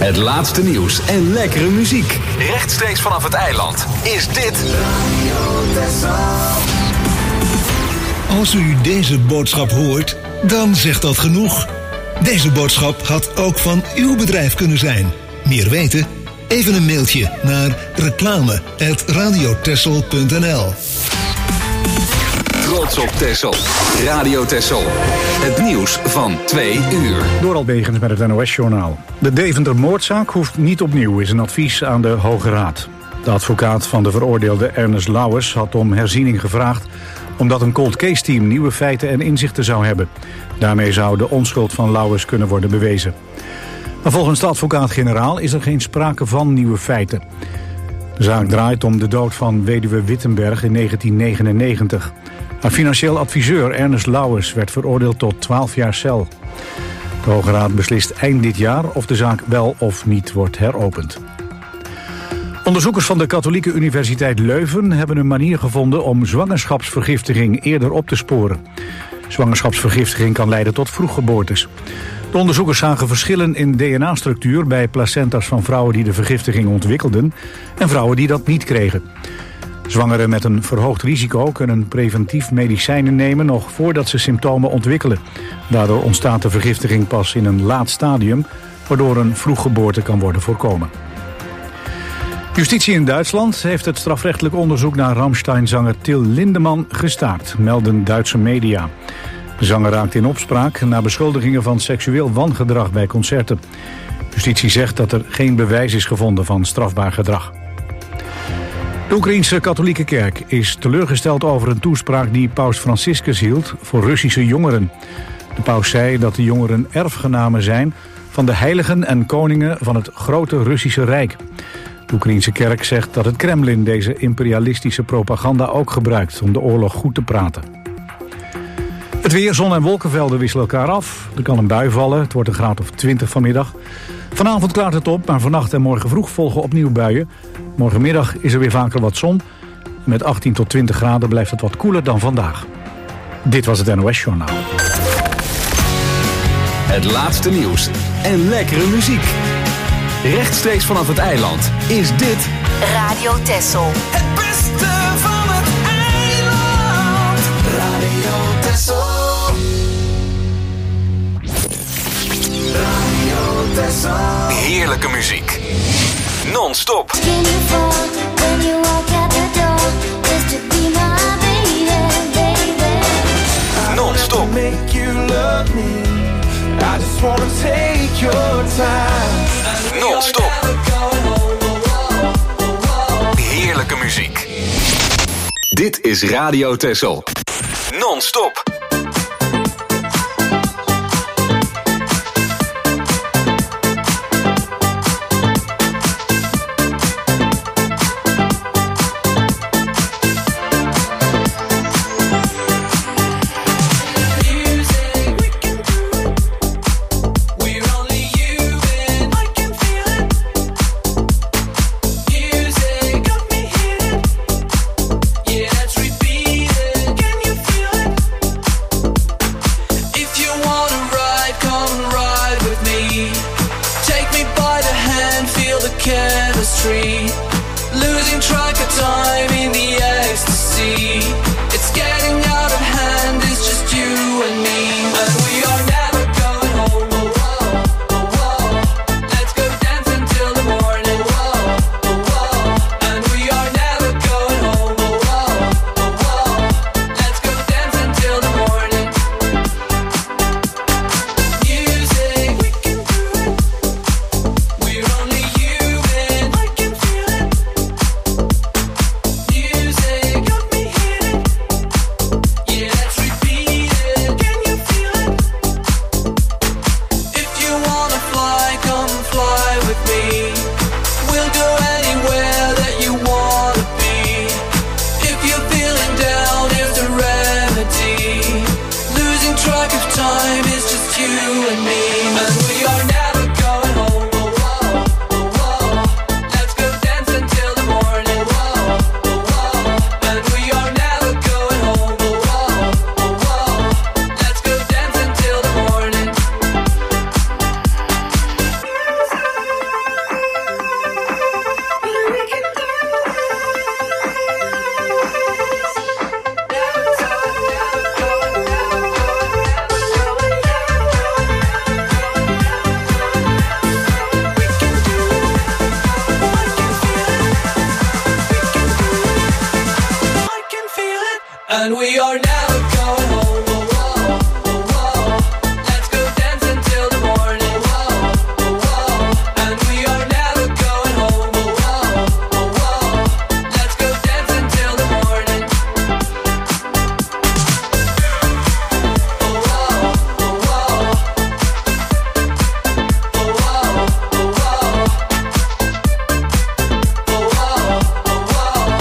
Het laatste nieuws en lekkere muziek. Rechtstreeks vanaf het eiland is dit Radio Texel. Als u deze boodschap hoort, dan zegt dat genoeg. Deze boodschap had ook van uw bedrijf kunnen zijn. Meer weten? Even een mailtje naar reclame@radiotexel.nl. Trots op Texel. Radio Texel. Het nieuws van 2 uur. Dorald Begens met het NOS-journaal. De Deventer-moordzaak hoeft niet opnieuw, is een advies aan de Hoge Raad. De advocaat van de veroordeelde Ernest Lauwers had om herziening gevraagd, omdat een cold case team nieuwe feiten en inzichten zou hebben. Daarmee zou de onschuld van Lauwers kunnen worden bewezen. Maar volgens de advocaat-generaal is er geen sprake van nieuwe feiten. De zaak draait om de dood van weduwe Wittenberg in 1999. Haar financieel adviseur Ernest Lauwers werd veroordeeld tot 12 jaar cel. De Hoge Raad beslist eind dit jaar of de zaak wel of niet wordt heropend. Onderzoekers van de Katholieke Universiteit Leuven hebben een manier gevonden om zwangerschapsvergiftiging eerder op te sporen. Zwangerschapsvergiftiging kan leiden tot vroeggeboortes. De onderzoekers zagen verschillen in DNA-structuur bij placenta's van vrouwen die de vergiftiging ontwikkelden en vrouwen die dat niet kregen. Zwangeren met een verhoogd risico kunnen preventief medicijnen nemen nog voordat ze symptomen ontwikkelen. Daardoor ontstaat de vergiftiging pas in een laat stadium, waardoor een vroeggeboorte kan worden voorkomen. Justitie in Duitsland heeft het strafrechtelijk onderzoek naar Rammstein-zanger Till Lindemann gestaakt, melden Duitse media. De zanger raakt in opspraak na beschuldigingen van seksueel wangedrag bij concerten. Justitie zegt dat er geen bewijs is gevonden van strafbaar gedrag. De Oekraïense katholieke kerk is teleurgesteld over een toespraak die paus Franciscus hield voor Russische jongeren. De paus zei dat de jongeren erfgenamen zijn van de heiligen en koningen van het grote Russische Rijk. De Oekraïense kerk zegt dat het Kremlin deze imperialistische propaganda ook gebruikt om de oorlog goed te praten. Het weer, zon- en wolkenvelden wisselen elkaar af. Er kan een bui vallen, het wordt een graad of 20 vanmiddag. Vanavond klaart het op, maar vannacht en morgen vroeg volgen opnieuw buien. Morgenmiddag is er weer vaker wat zon. Met 18 tot 20 graden blijft het wat koeler dan vandaag. Dit was het NOS Journaal. Het laatste nieuws en lekkere muziek. Rechtstreeks vanaf het eiland is dit Radio Texel. Het beste van het eiland. Radio Texel. Radio Texel. heerlijke muziek. Non-stop. Non-stop. Non-stop. Heerlijke muziek. Dit is Radio Texel. Non-stop. And we are never going home. Oh, whoa, oh, whoa. Let's go dancing till the morning. Whoa, oh, whoa. And we are never going home. Oh, whoa, oh, whoa. Let's go dancing till the morning. Oh, whoa, oh, whoa. Oh, whoa, oh, whoa. Oh, whoa, oh, whoa.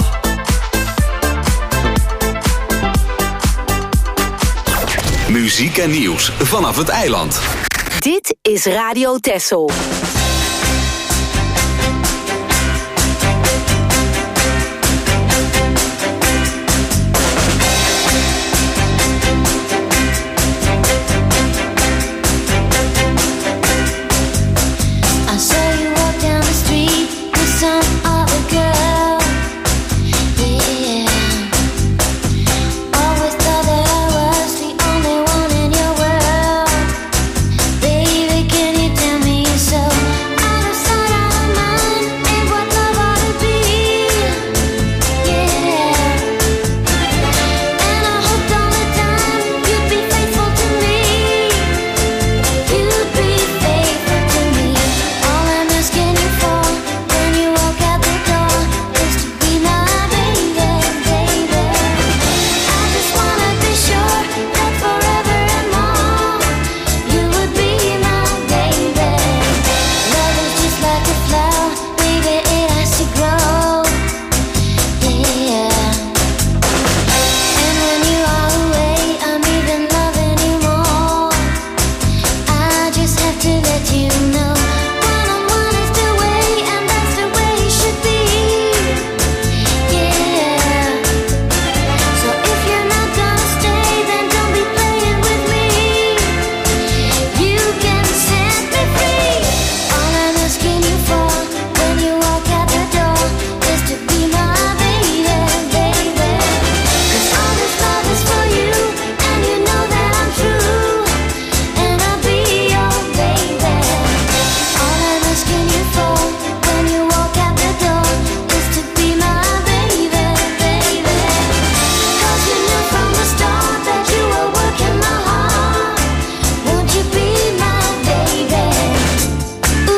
Muziek en nieuws vanaf het eiland. Dit is Radio Texel. I saw you walk down the street with some other girl. Yeah. Always thought that I was the only one in your world. Baby, can you tell me so? Out of sight, out of mind, ain't what love ought to be. Yeah. And I hoped all the time you'd be faithful to me. You'd be faithful to me. All I'm asking you for when you walk out the door is to be my baby, baby. I just wanna be sure that forever and more you would be my baby. Love is just like a flower, baby, it has to grow. Yeah. And when you are away, I'm even loving you more. I just have to let you know one-on-one is the way, and that's the way it should be. Yeah. So if you're not gonna stay, then don't be playing with me. You can set me free. All I'm asking you for when you walk out the door is to be my baby, baby. 'Cause all this love is for you, and you know that I'm true, and I'll be your baby. All I'm asking you for when you walk out the door is to be my baby, baby. 'Cause you knew from the start that you were working my heart. Won't you be my baby? Ooh.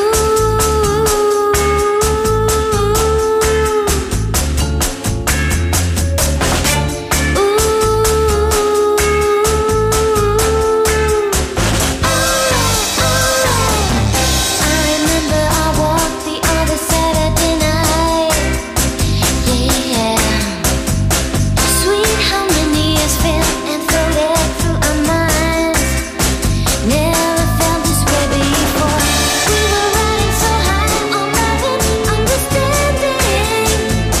I remember I walked the other Saturday night. Yeah. Sweet how many years fell and floated through our minds. Never felt this way before. We were riding so high on love and understanding.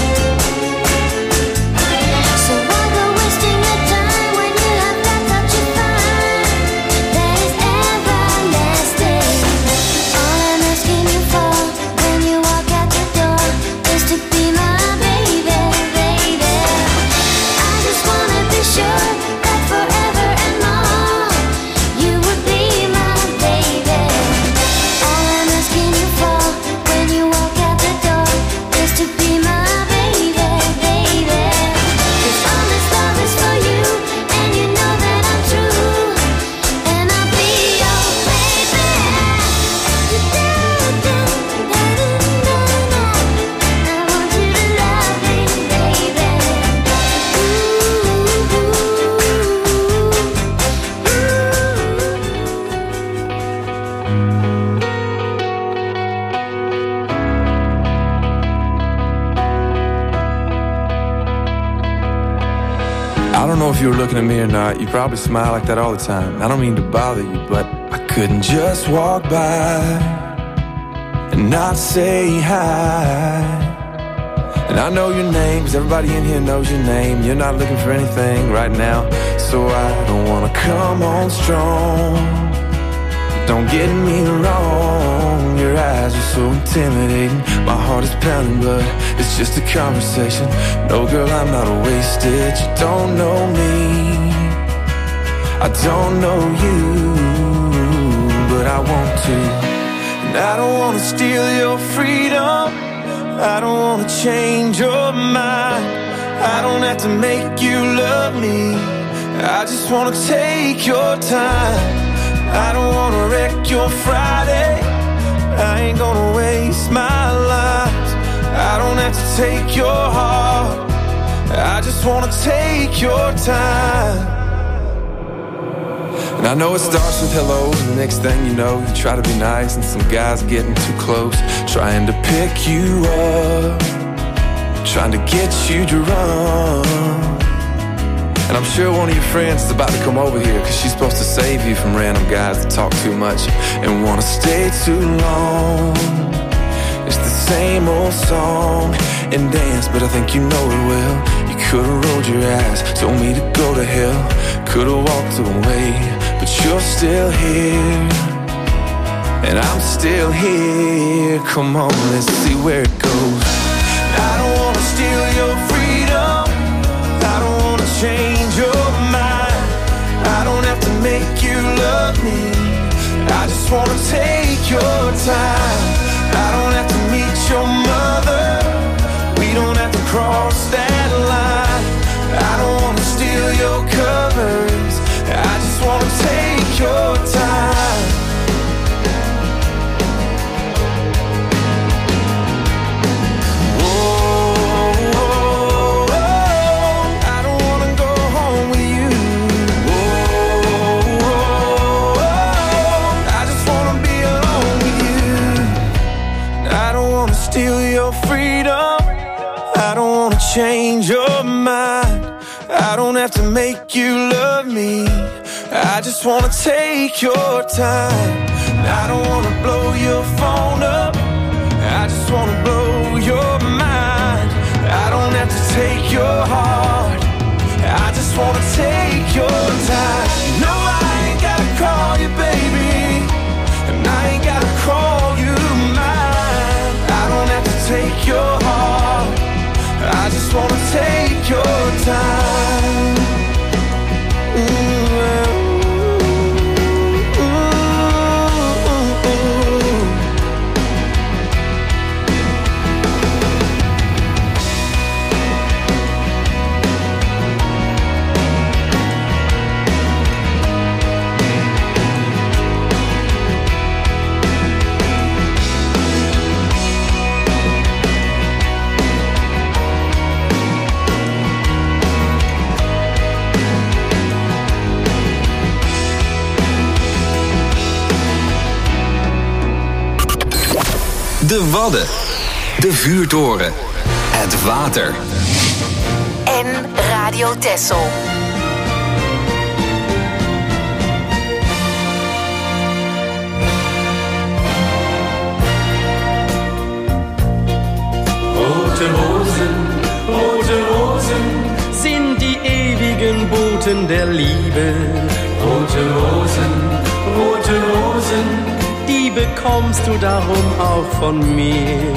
So why go wasting your time when you have that that you find that is everlasting? All I'm asking you for when you walk out the door is to be my baby, baby. I just wanna be sure that forever and more you would be my baby. All I'm asking you for when you walk out the door is to be my baby, baby. 'Cause all this love is for you, and you know that I'm true, and I'll be your baby. I want you to love me, baby. I don't know if you were looking at me or not. You probably smile like that all the time. I don't mean to bother you, but I couldn't just walk by and not say hi. And I know your name, 'cause everybody in here knows your name. You're not looking for anything right now, so I don't wanna come on strong. Don't get me wrong, your eyes are so intimidating. My heart is pounding, but it's just a conversation. No, girl, I'm not wasted. You don't know me, I don't know you, but I want to. And I don't wanna steal your freedom, I don't wanna change your mind. I don't have to make you love me. I just wanna take your time. I don't wanna wreck your Friday. I ain't gonna waste my life. I don't have to take your heart. I just wanna take your time. And I know it starts with hello, and the next thing you know, you try to be nice, and some guy's getting too close, trying to pick you up, trying to get you drunk. And I'm sure one of your friends is about to come over here, cause she's supposed to save you from random guys that talk too much and wanna stay too long. It's the same old song and dance, but I think you know it well. You could've rolled your eyes, told me to go to hell, could've walked away, but you're still here, and I'm still here. Come on, let's see where it goes. I don't wanna steal your freedom, I don't wanna change your mind, I don't have to make you love me, I just wanna take your time. I don't have to meet your mother, we don't have to cross that line. I don't wanna steal your covers, I just wanna take your time. Steal your freedom, I don't wanna change your mind, I don't have to make you love me, I just wanna take your time. I don't wanna blow your phone up, I just wanna blow your mind. I don't have to take your heart, I just wanna take your time. No, I ain't gotta call you baby, and I ain't gotta call you mine. I don't have to take your heart, I just wanna take your time. De Wadden, de vuurtoren, het water. En Radio Texel. Rote Rosen sind die ewigen Boten der Liebe. Rote Rosen, die bekommst du darum auch von mir.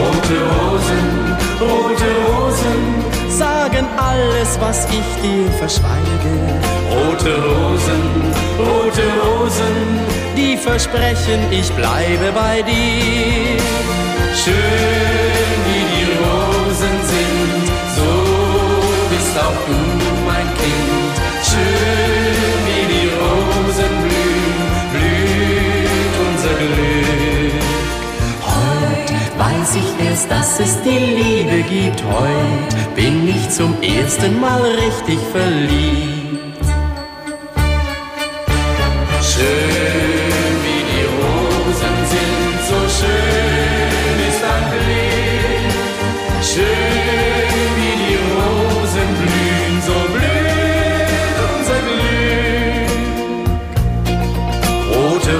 Rote Rosen, sagen alles, was ich dir verschweige. Rote Rosen, die versprechen, ich bleibe bei dir. Schön wie die Rosen sind, so bist auch du mein Kind. Schön wie die Rosen blühen, blüht unser Glück. Heut weiß ich erst, dass es die Liebe gibt. Heut bin ich zum ersten Mal richtig verliebt. Schön wie die Rosen sind, so schön ist ein Blick. Schön wie die Rosen blühen, so blüht unser Glück. Rote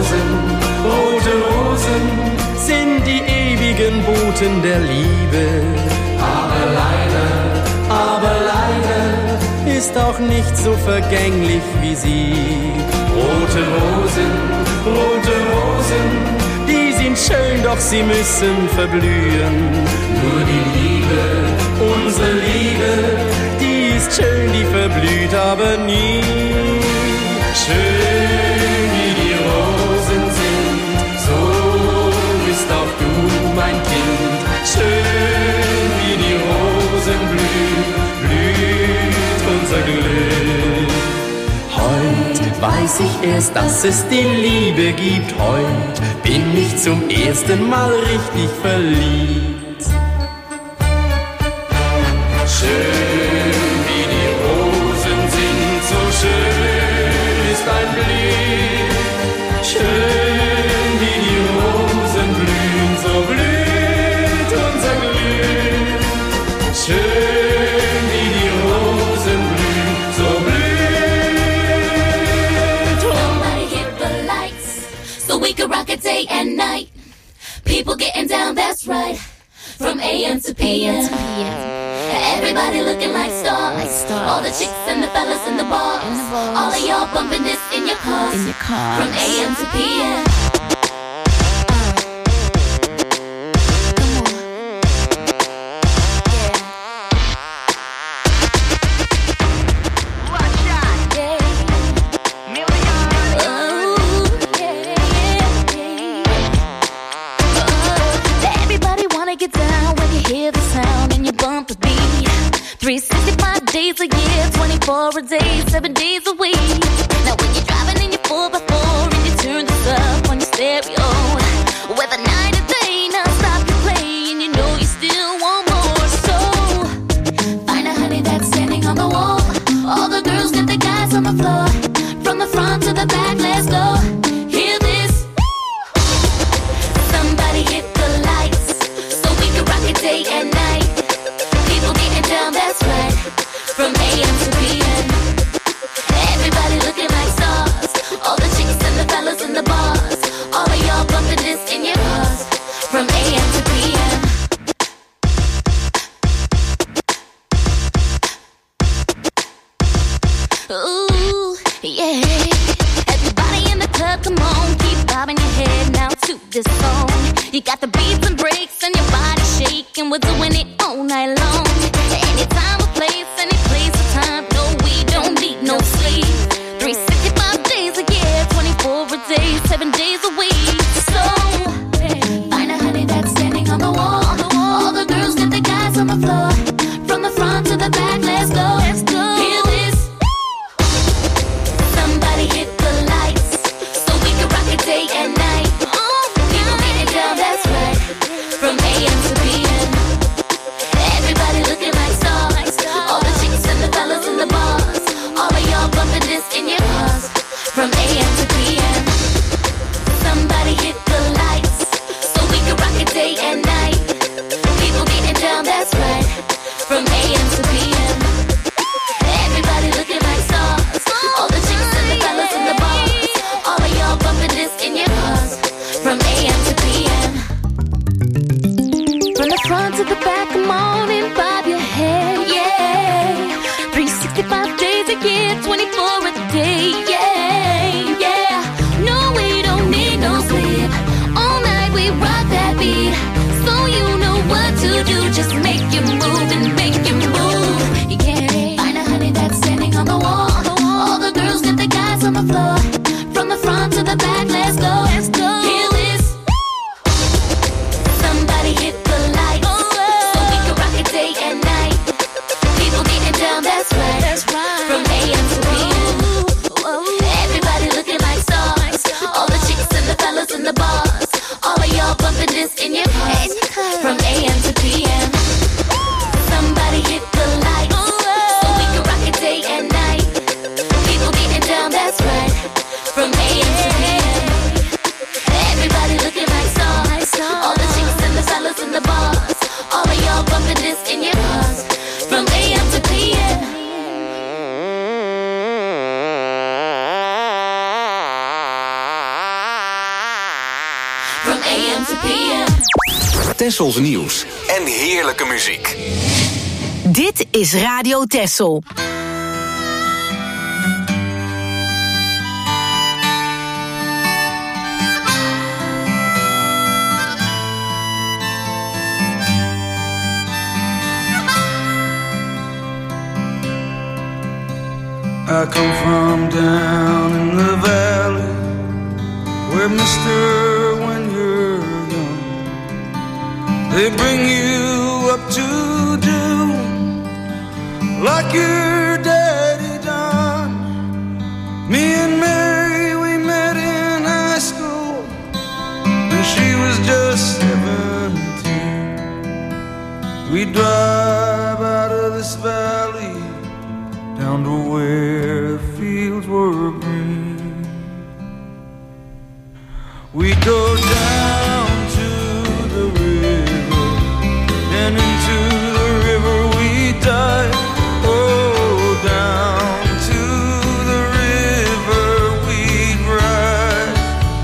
Rosen sind die ewigen Boten der Liebe. Aber leider ist auch nicht so vergänglich wie sie. Rote Rosen, die sind schön, doch sie müssen verblühen. Nur die Liebe, unsere Liebe, die ist schön, die verblüht aber nie. Schön wie die Rosen sind, so bist auch du mein Kind. Schön wie die Rosen Rosen blühen, blüht unser Glück. Heut weiß ich erst, dass es die Liebe gibt. Heut bin ich zum ersten Mal richtig verliebt. Schön wie die Rosen sind, so schön ist ein Blick. Schön wie die Rosen blühen, so blüht unser Glück. Schön wie die Rosen blühen, so blüht. Somebody hit the lights so we can rock it day and night. People getting down, that's right. From AM to PM. Everybody looking like stars. All the chicks and the fellas in the bars. All of y'all bumping this in your cars. From AM to PM. Everybody wanna get down when you hear the sound and you bump the beat. 365 days a year, 24 a day, 7 days a week. Now when you're driving in your 4x4 and you turn this up on your stereo, whether night or day, now stop your play and you know you still want more. So find a honey that's standing on the wall. All the girls get the guys on the floor. From the front to the back, let's go. Hear this. Somebody hit the lights so we can rock it day and night. People getting down, that's right. From AM to PM. Everybody looking like stars. All the chicks and the fellas in the bars. All of y'all bumping this in your cars. From AM to PM. Ooh, yeah. Everybody in the club, come on, keep bobbing your head now to this song. You got the beats and breaks and your body shaking. We're doing it all night long. Anytime, a place, any place, a time. No, we don't need no sleep. 365 days a year, 24 a day, 7 days a week. So find a honey that's standing on the wall. All the girls get the guys on the floor. From the front to the back, let's go. Hear this. Somebody hit the lights so we can rock it day and night. People getting down, that's right. From AM to PM. Everybody looking like stars. All the chicks and the fellas in the bars. All of y'all bumping this in your cars. From AM to PM. Somebody hit the lights so we can rock it day and night. People getting down, that's right. From AM to PM. Everybody looking like stars. All the chicks and the fellas in the bars. All of y'all bumping this in your cars. From AM to PM. From the front to the back, come on and bob your head, yeah. 365 days a year, 24 a day, yeah, yeah. No, we don't need no sleep. All night we rock that beat. So you know what to do, just make you move and make you move, yeah. Find a honey that's standing on the wall. All the girls get the guys on the floor. From the front to the back, let's go. Hear this. Somebody hit the lights so we can rock it day and night. People getting down, that's right. From AM to PM. Everybody looking like stars. All the chicks and the fellas in the bars. All of y'all bumping this in your cars. From AM to PM. Somebody hit the lights so we can rock it day and night. People getting down, that's right. From AM to PM. Everybody looking like stars. All the chicks and the fellas in the bars. All of y'all bumping this in your cars. From AM to PM. From AM to PM. Tessels nieuws en heerlijke muziek. Dit is Radio Tessel. I come from down in the valley where, mister, when you're young, they bring you up to do drive out of this valley down to where the fields were green. We go down to the river, and into the river we dive. Oh, down to the river we'd ride.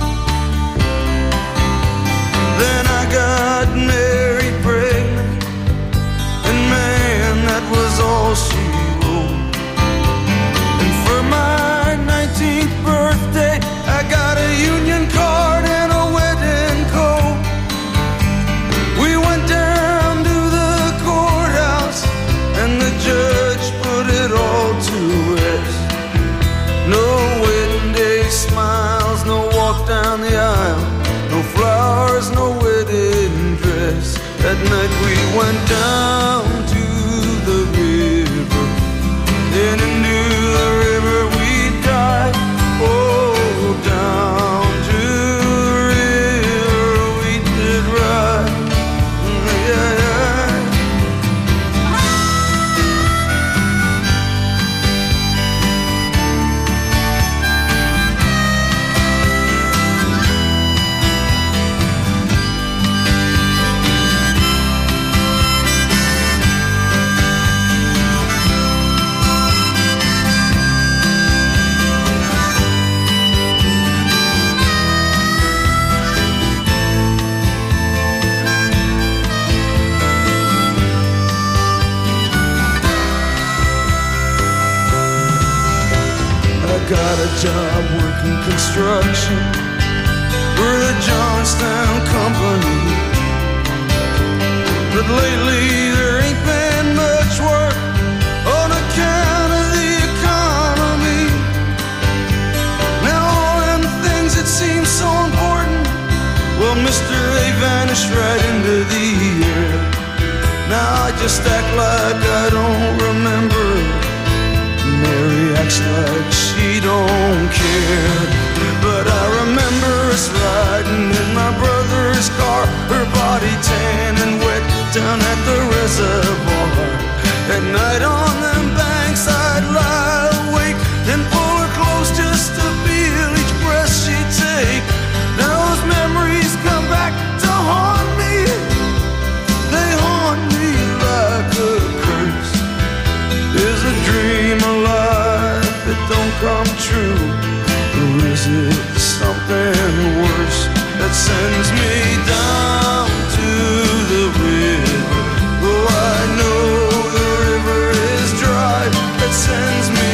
Then I got married pregnant, and man, that was all she wrote. And for my 19th birthday, I got a union card and a wedding coat. We went down to the courthouse, and the judge put it all to rest. No wedding day smiles, no walk down the aisle, no flowers, no wedding dress. That night we went down to the river, then into the river we dive. Oh, down to the river we did ride. Yeah, yeah. Got a job working construction for the Johnstown Company, but lately there ain't been much work on account of the economy. Now all them things that seem so important, well, mister, they vanished right into the air. Now I just act like I don't remember. Mary acts like she don't care, but I remember us riding in my brother's car, her body tan and wet down at the reservoir. At night on them banks I'd lie awake and pull her close just to feel each breath she'd take. Now those memories come back to haunt me, they haunt me like a curse. Is a dream alive that don't come true, or is it something worse that sends me down to the river? Oh, I know the river is dry, that sends me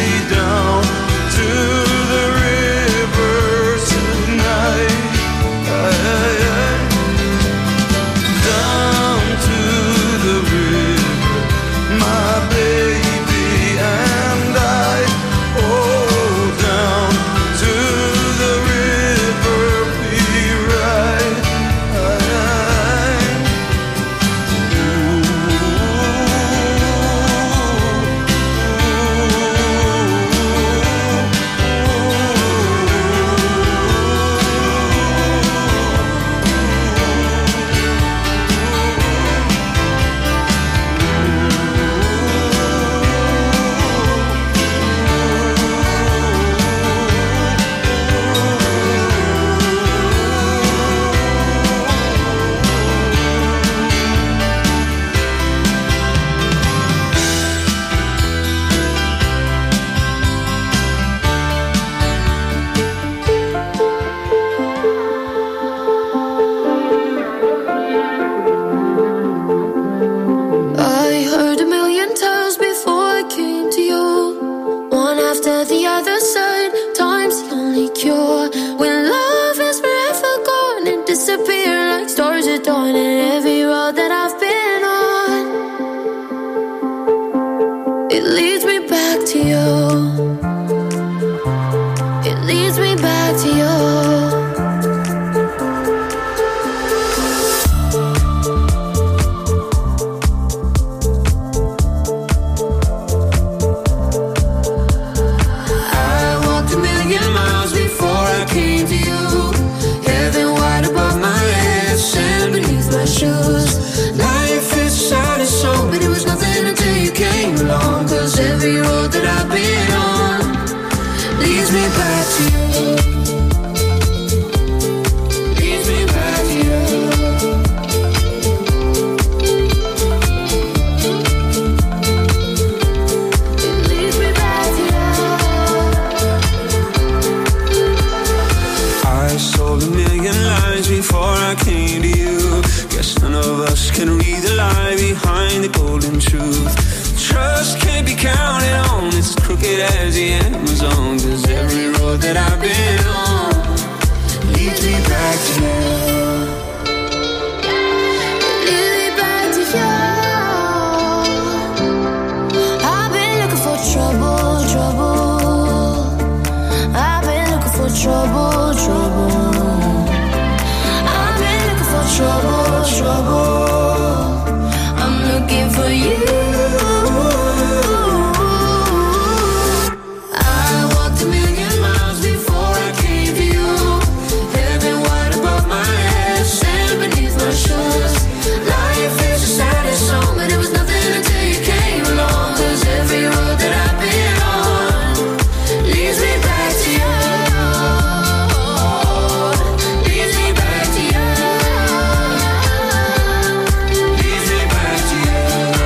find the golden truth. Trust can't be counted on, it's as crooked as the Amazon. 'Cause every road that I've been on leads me back to you. Lead me back to you. I've been looking for trouble, trouble. I've been looking for trouble, trouble. I've been looking for trouble, trouble. I'm looking for you. I walked a million miles before I came to you. Heaven wide above my head, sand beneath my shoes. Life is the saddest song, but it was nothing until you came along. 'Cause every road that I've been on leads me back to you. Leads me back to you. Leads me back to you.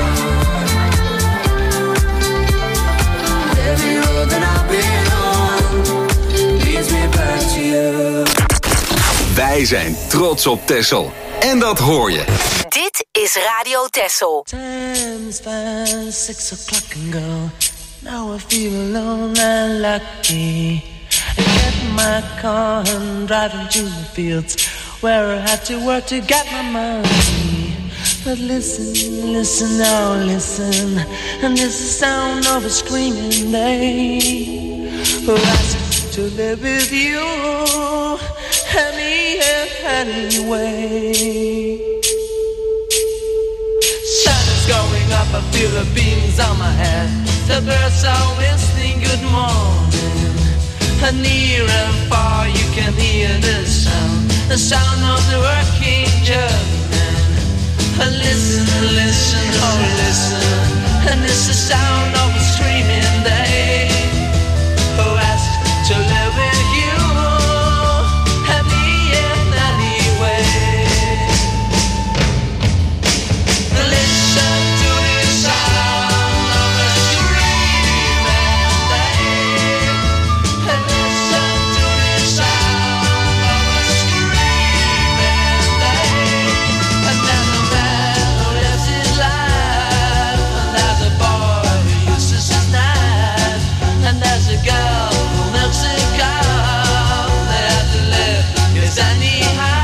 Every road that I've been on leads me back to you. Wij zijn trots op Texel. En dat hoor je. Dit is Radio Texel. Time's past 6 o'clock and go. Now I feel alone and lucky. I get in my car and driving to the fields where I had to work to get my money. But listen, listen, now listen, and this is the sound of a screaming day who asked to live with you anyway. Sun is going up, I feel the beams on my head. The birds are whistling good morning. And near and far you can hear the sound of the working German. And listen, listen, oh listen, and it's the sound of a screaming day who asked to live with you and me in any way. Listen to the sound of a screaming day. Listen to the sound of a screaming day. And then a man who lives his life, and there's a boy who uses his knife, and there's a girl who milks a cow. They have to live, 'cause anyhow.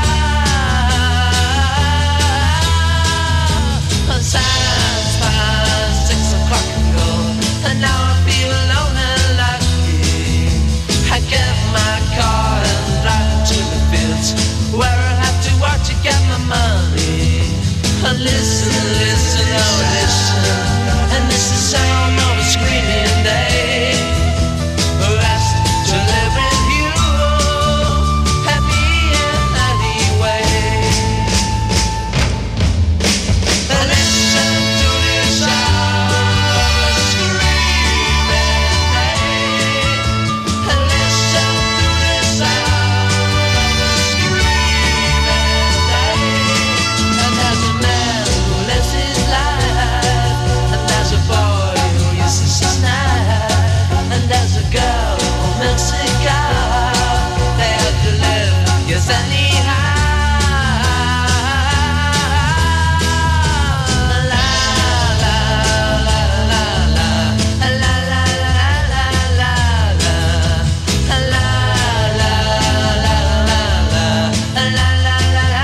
Time's past 6 o'clock ago, and now I feel alone and lucky. I get my car and drive to the fields where I have to work to get my money. And listen, listen, oh listen, and this is the sound of a screaming day who asked to live with you and me in any way. Listen to the sound of a screaming day. Listen to the sound of a screaming day. And there's a man who lives his life, and there's a boy who uses his knife, and there's a girl who milks a cow. They have to live, yes anyhow. La la la la la, la la la la la, la la la la la, la la la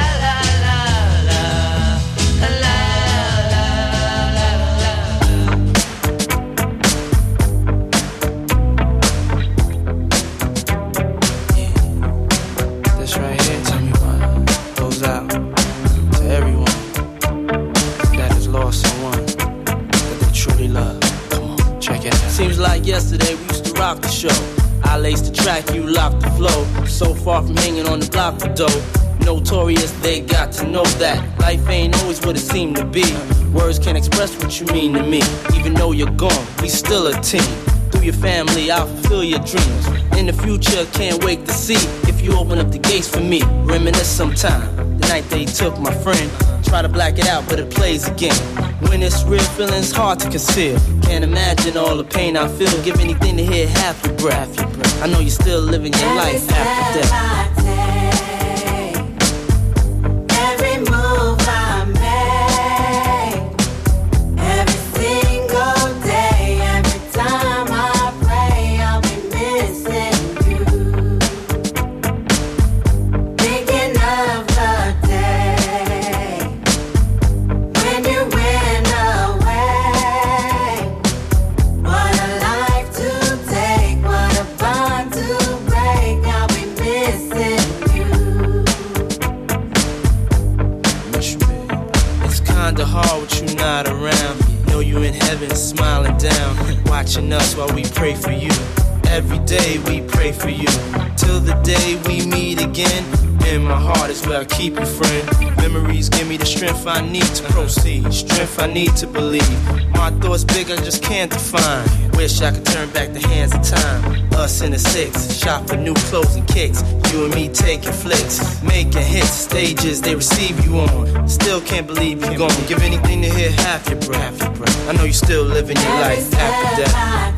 This right here, tell me what goes out to everyone that has lost someone that they truly love. Come on, check it out. Seems like yesterday we used to rock the show. I laced the track, you locked the flow. So far from hanging on the block for dough. Notorious, they got to know that life ain't always what it seemed to be. Words can't express what you mean to me. Even though you're gone, we still a team. Through your family, I'll fulfill your dreams. In the future, can't wait to see if you open up the gates for me. Reminisce sometime, the night they took my friend. Try to black it out, but it plays again. When it's real, feeling's hard to conceal. Can't imagine all the pain I feel. Give anything to hear half your breath. I know you're still living your life after death. Every move I make, you in heaven smiling down, watching us while we pray for you. Every day we pray for you, till the day we meet again. In my heart is where I keep you, friend. Memories give me the strength I need to proceed, strength I need to believe. My thoughts big, I just can't define. Wish I could turn back the hands of time. Us in the six, shop for new clothes and kicks. You and me taking flicks, making hits, stages they receive you on. Still can't believe you're gone. Give anything to hear half your breath. I know you still living your life after death.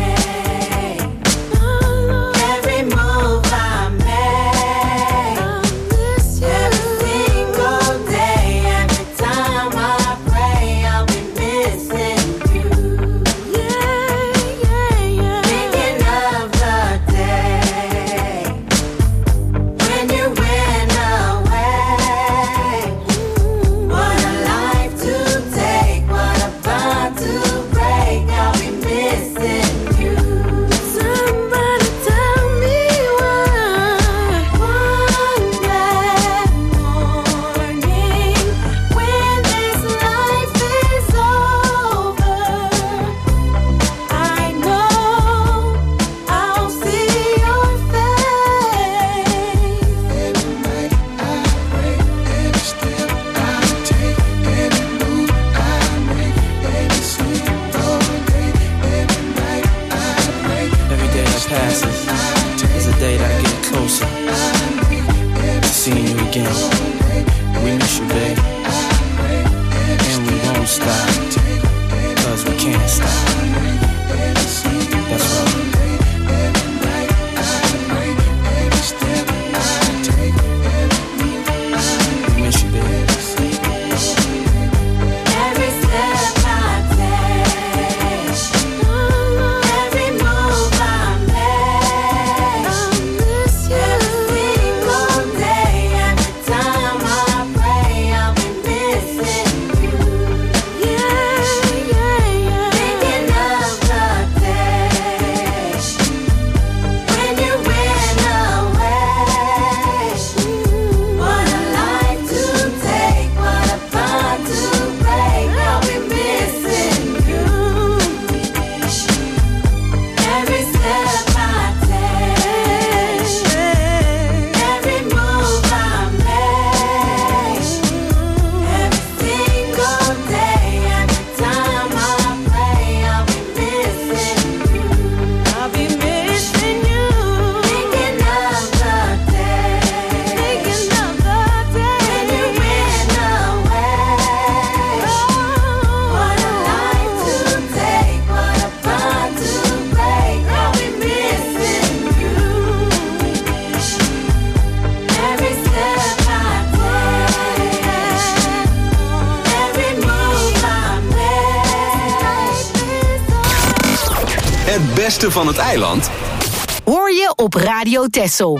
Het beste van het eiland hoor je op Radio Texel.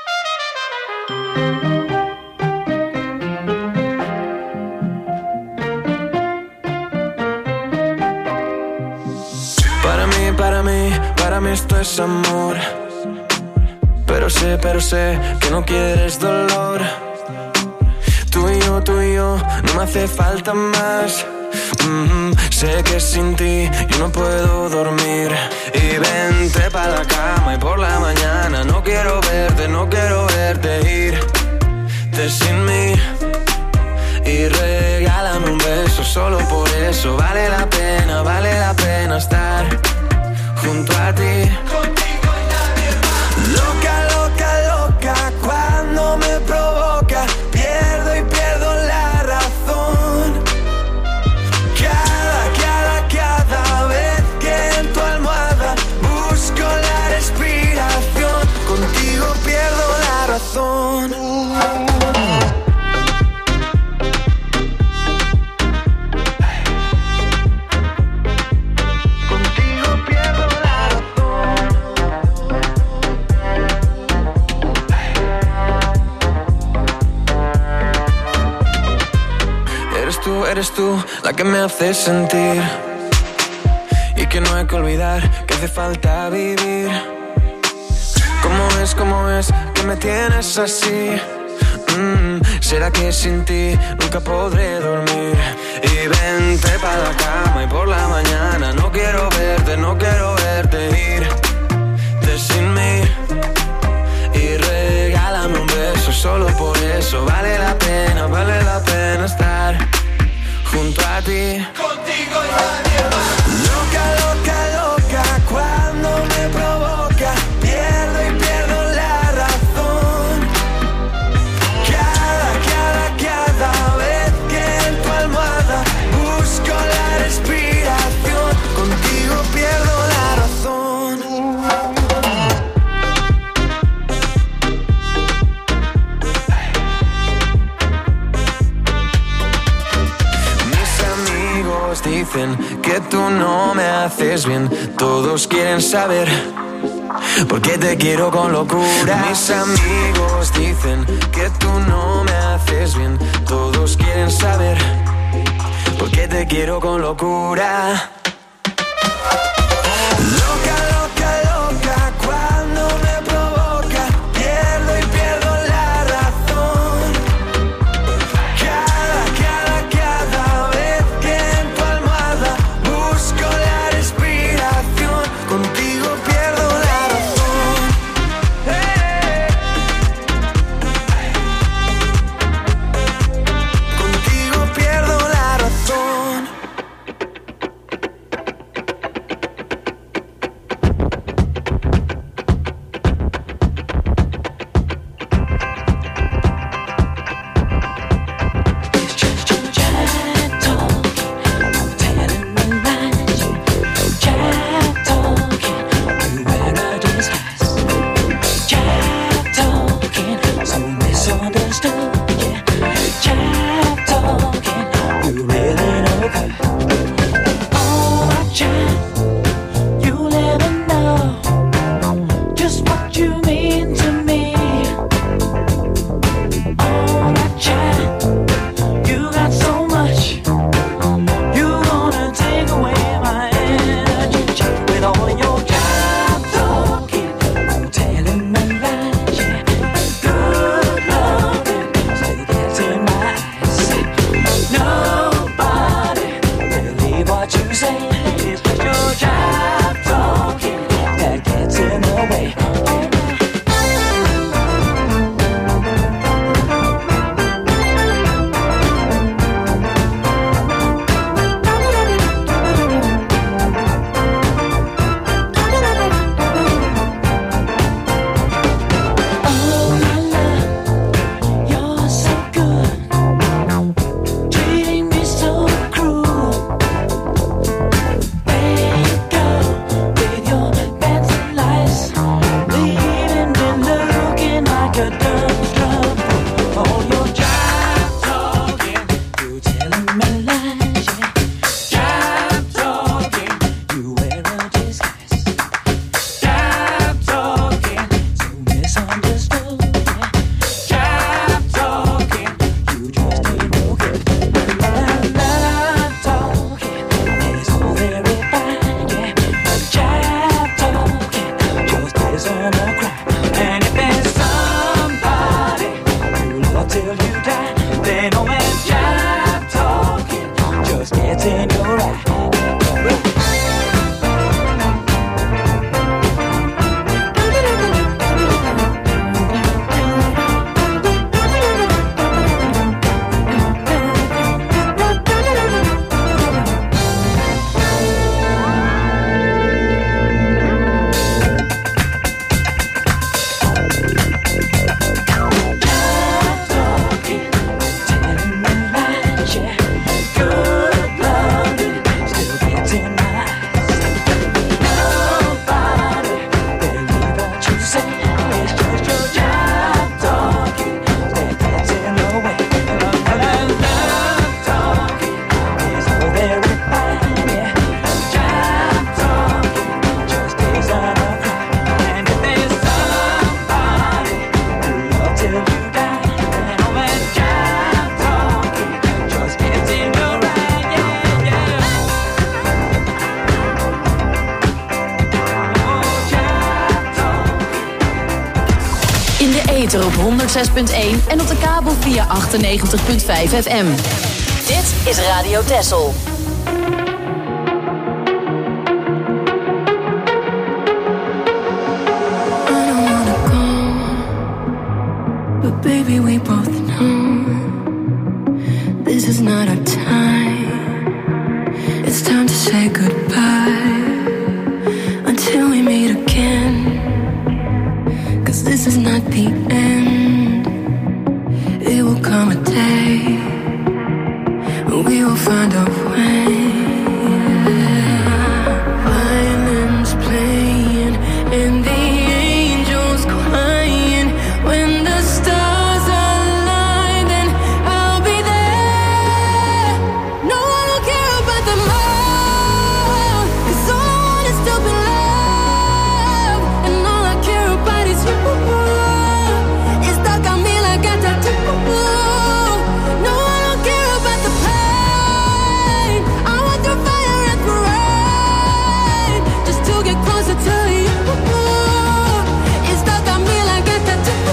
Para mí esto es amor. Pero sé que no quieres dolor. Tú y yo, no me hace falta más. Sé que sin ti yo no puedo dormir. Y vente pa' la cama y por la mañana no quiero verte irte sin mí. Y regálame un beso, solo por eso vale la pena estar junto a ti. Contigo y nadie más. Loca, cuando me provoca, pierdo la razón. Cada vez que en tu almohada busco la respiración, contigo pierdo la razón. Eres tú la que me hace sentir y que no hay que olvidar que hace falta vivir. ¿Cómo es que me tienes así? ¿Será que sin ti nunca podré dormir? Y vente pa' la cama y por la mañana no quiero verte irte sin mí. Y regálame un beso, solo por eso vale la pena estar junto a ti. Contigo y nadie más. Loca, loca, loca, cuando me provoca, pierdo y pierdo la razón. Cada vez que en tu almohada busco la respiración, contigo pierdo la razón. Mis amigos dicen que tú no me haces bien, todos quieren saber por qué te quiero con locura. Mis amigos dicen que tú no me haces bien, todos quieren saber por qué te quiero con locura. Loca, loca, loca, cuando me provoca, pierdo y pierdo la razón. Cada vez que en tu almohada busco la respiración, contigo pierdo la razón. Contigo pierdo la razón. ether op 106.1 en op de kabel via 98.5 FM. Dit is Radio Texel. But baby, we both know this is not our time. It's time to say goodbye until we meet again. 'Cause this is not the end. It will come a day when we will find a way. Violins playing and the angels crying. When the stars align, then I'll be there. No one will care about the more, 'cause all I want is to be loved, and all I care about is you. It's stuck on me like a tattoo. No one will care about the pain. I went through fire and through rain just to get closer to you. It's stuck on me like a tattoo.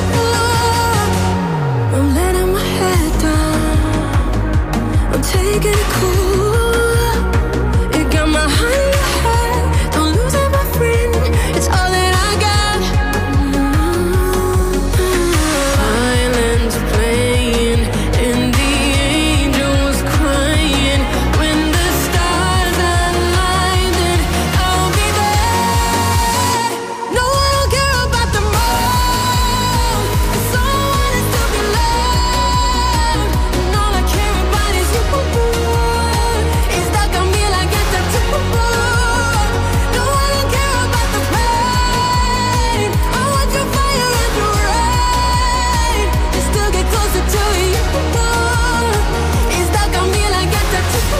I'm letting my head down. I'm taking it cool. You got my heart in your head. Don't lose it, my friend. It's all that I got. Violins playing and the angels crying. When the stars align, then I'll be there. No one will care about the more, 'cause all I want is to be loved, and all I care about is you. It's stuck on me like a tattoo. No one will care about the pain. I want your fire and your rain just to get closer to you. It's stuck on me like a tattoo.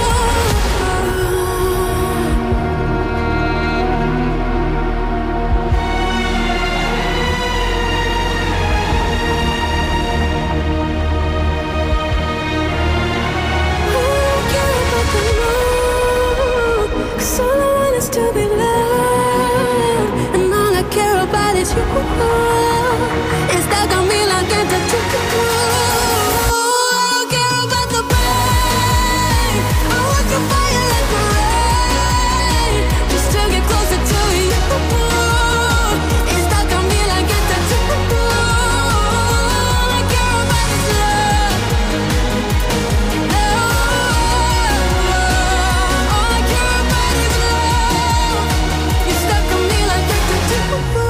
Cause all I want is to be loved, and all I care about is you. It's stuck on me like a tattoo. I don't care about the pain. I want your fire and the rain just to get closer to you. It's stuck on me like a tattoo. All I care about is love. All I care about is love. You're stuck on me like a tattoo.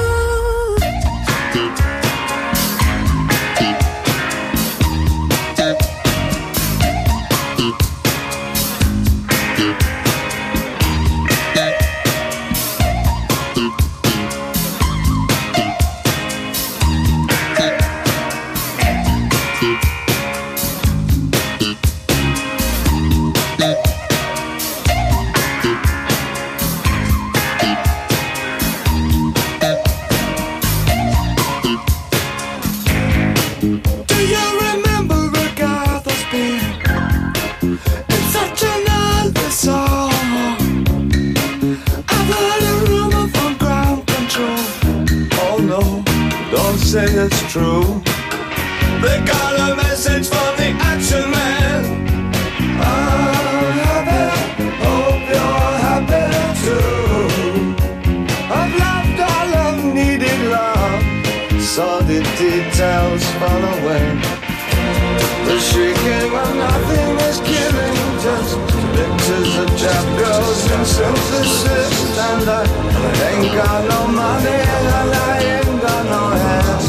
Do you remember Agatha's beer? It's such an endless song. I've heard a rumor from ground control. Oh no, don't say it's true. They got a message from the action man. I'm happy, hope you're happy too. I've loved all I've needed love, saw the details fall away. The shrieking when nothing is killing, just pictures of chap girls and synthesis. And I ain't got no money and I ain't got no hands.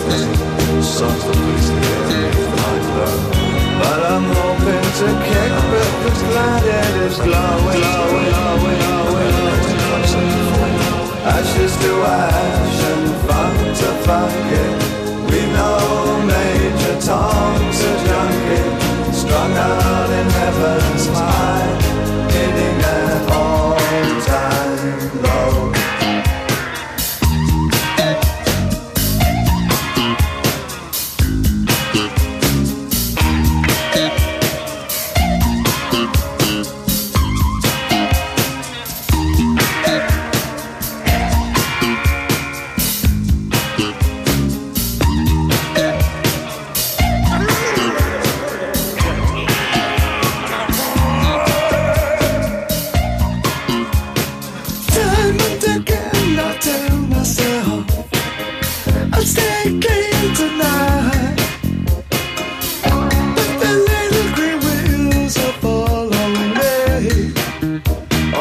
But I'm hoping to kick back this glad it is glowing, glowing, glowing, glowing. Ashes to ash and funk to funky. We know Major Tom's a junkie, strung out in heaven's high, hitting an all-time low.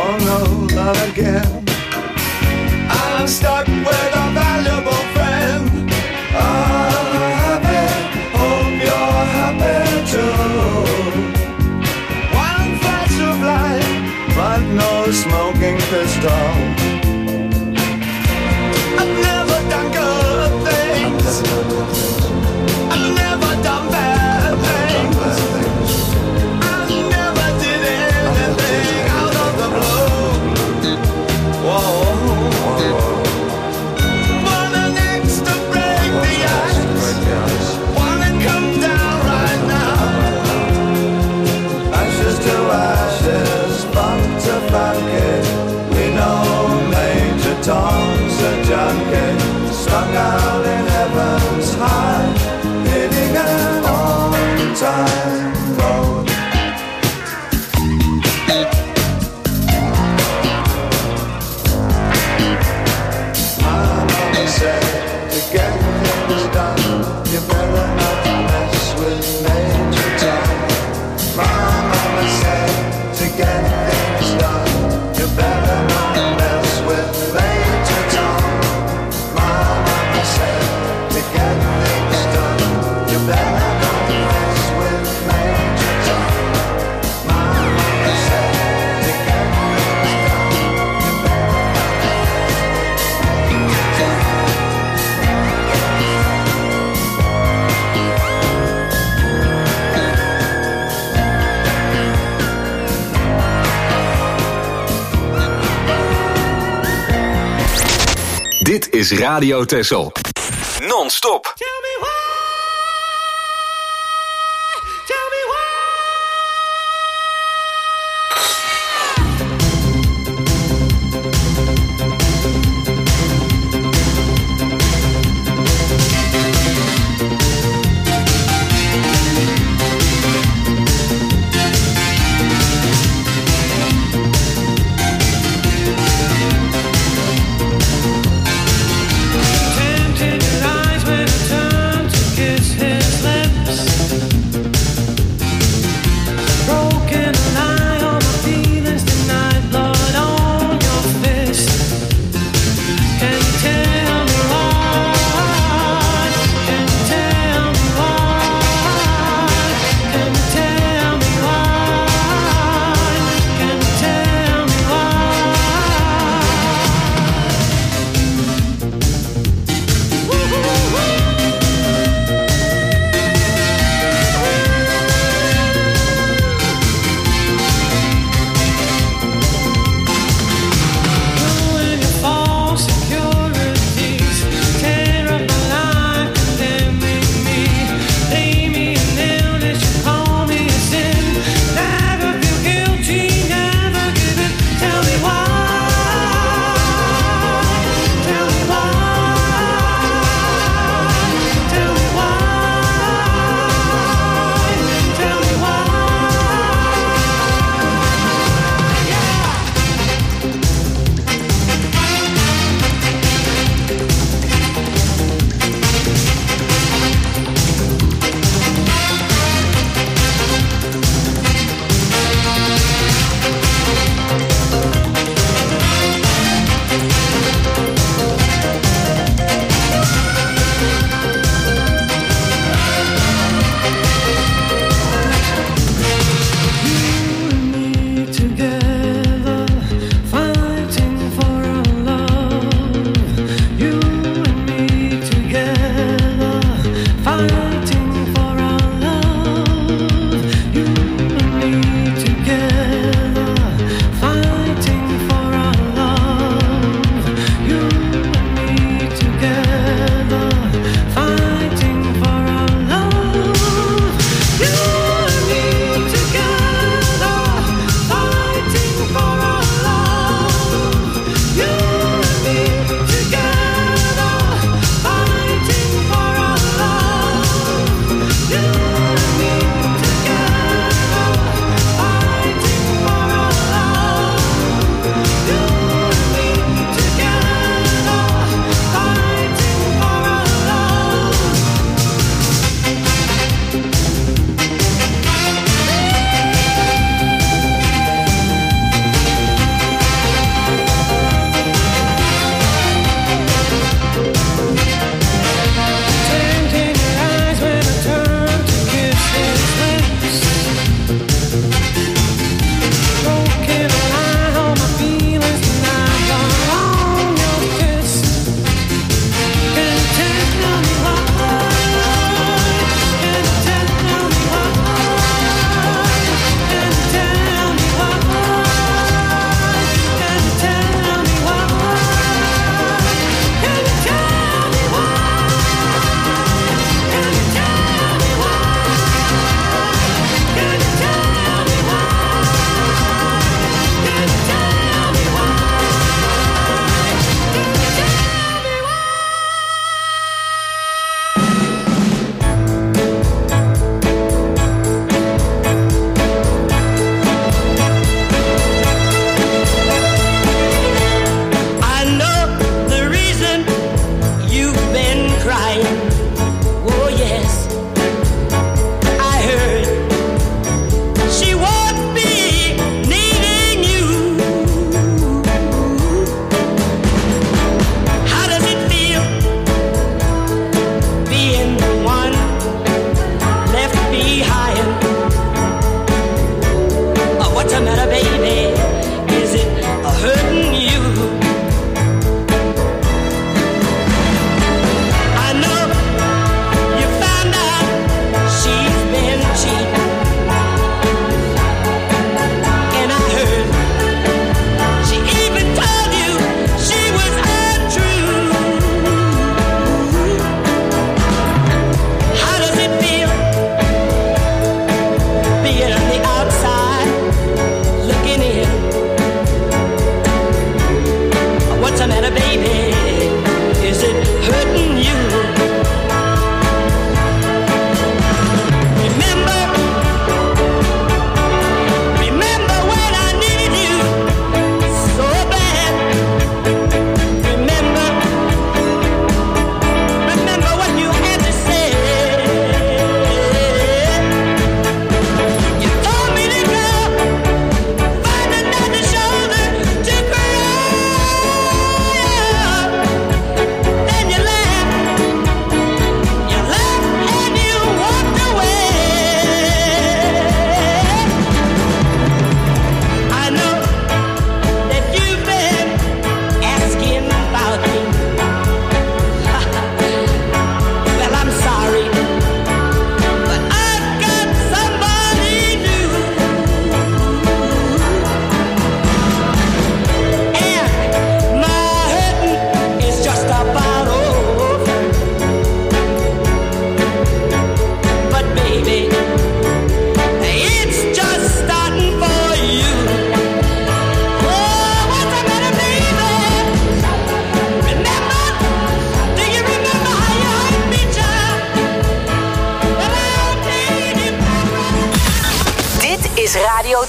Oh no, not again. I'm stuck with a valuable friend. I'm happy, hope you're happy too. One flash of light, but no smoking pistol. I've never done good things. I've never done bad things. I never did anything out of the blue. Whoa. Want an axe to break the ice. Wanna come down right now. Ashes to ashes, funk to funky. We know Major Tom's a junkie, strung out in heaven's high, hitting an on-time road. My mama said, to get things done, you better not mess with Major Tom. My mama said, to get things done, you better not mess with Major Tom. My mama said, to get things done, you better not mess with Major Tom. My mama said, to get things done, you better Dit is Radio Texel. Non-stop. Tempted lies when I turn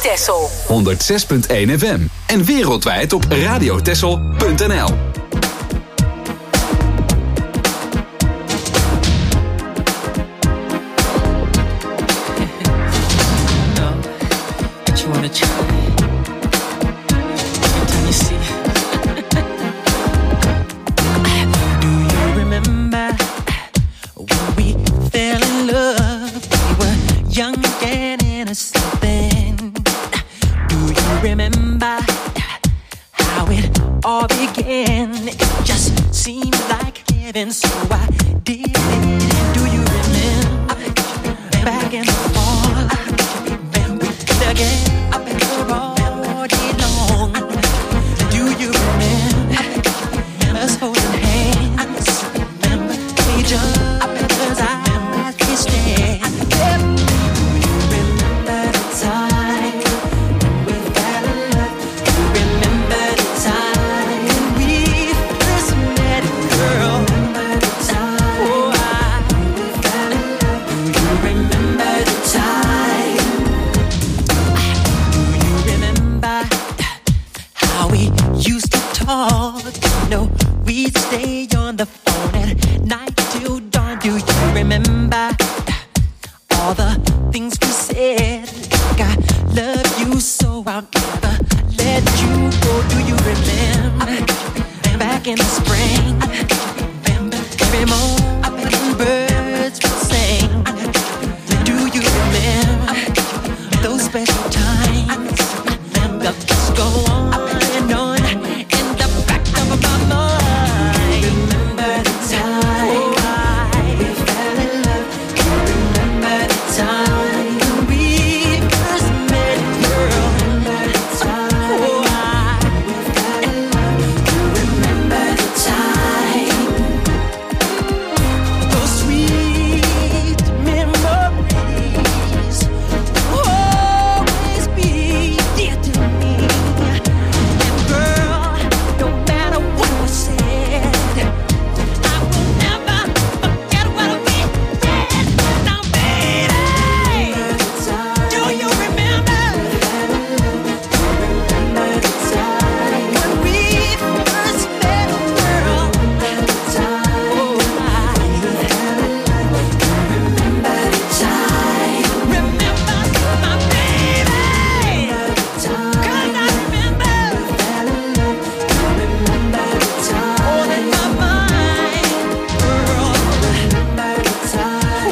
Texel. 106.1 FM. En wereldwijd op radiotexel.nl. But you wanna try? Every time you see. Do you remember when we fell in love? We were young and innocent then. Do you remember how it all began? It just seemed like heaven, so I did it. Do you remember back in the fall? Again, up in the road long. Do you remember us holding hands? Remember each other's eyes we stared. Do you remember the time we fell in love? Do you remember the time we first met, girl? Remember the time we fell in love? Do you remember the time? How we used to talk, you know, we'd stay on the phone at night till dawn. Do you remember all the things we said? Like I love you so I'll never let you go. Do you remember back in the spring? Every morning birds would sing. Do you remember those special times? The just go on and on in the back of my mind. Remember the time we fell in love. Remember the time we first met, girl. Remember the time we fell in love. Remember the time. Those sweet memories will always be dear to me. And girl, no matter what was said, I will never forget what we said. Now, baby, do you remember? Remember the time when we first met, girl? Remember the time. Remember the time. Remember my baby. Cause I remember. Remember the time. All in my mind, girl. Remember the time.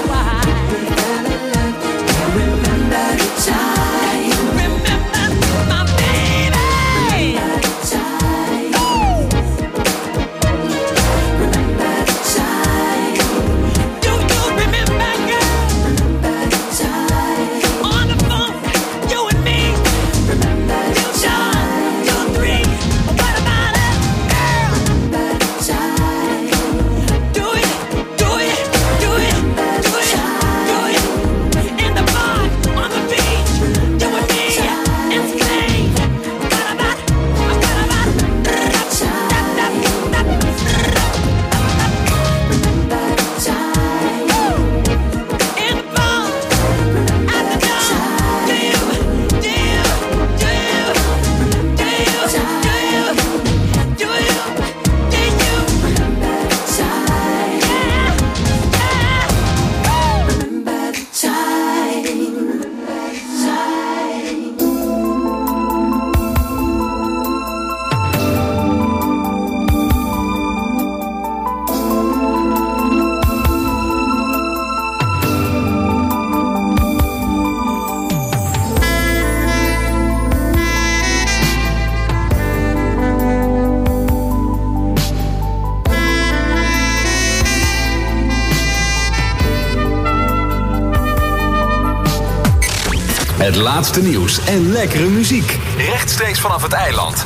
Remember the time. Remember my baby. Remember the time. Remember the time. Do you remember, girl? Remember the time. On the phone, you and me. Remember the time. 2, 3. What about it, girl? Remember the time. Do it, do it, do it, do it, do it. In the bar, on the beach, you and me, in Spain. What about it? What about it? Remember the time. Remember the time. In the bar, at the door. Do you? Do you? Do you? Do you? Do you? Do you? Do you? Remember the time. Yeah. Remember the time. Het laatste nieuws en lekkere muziek. Rechtstreeks vanaf het eiland.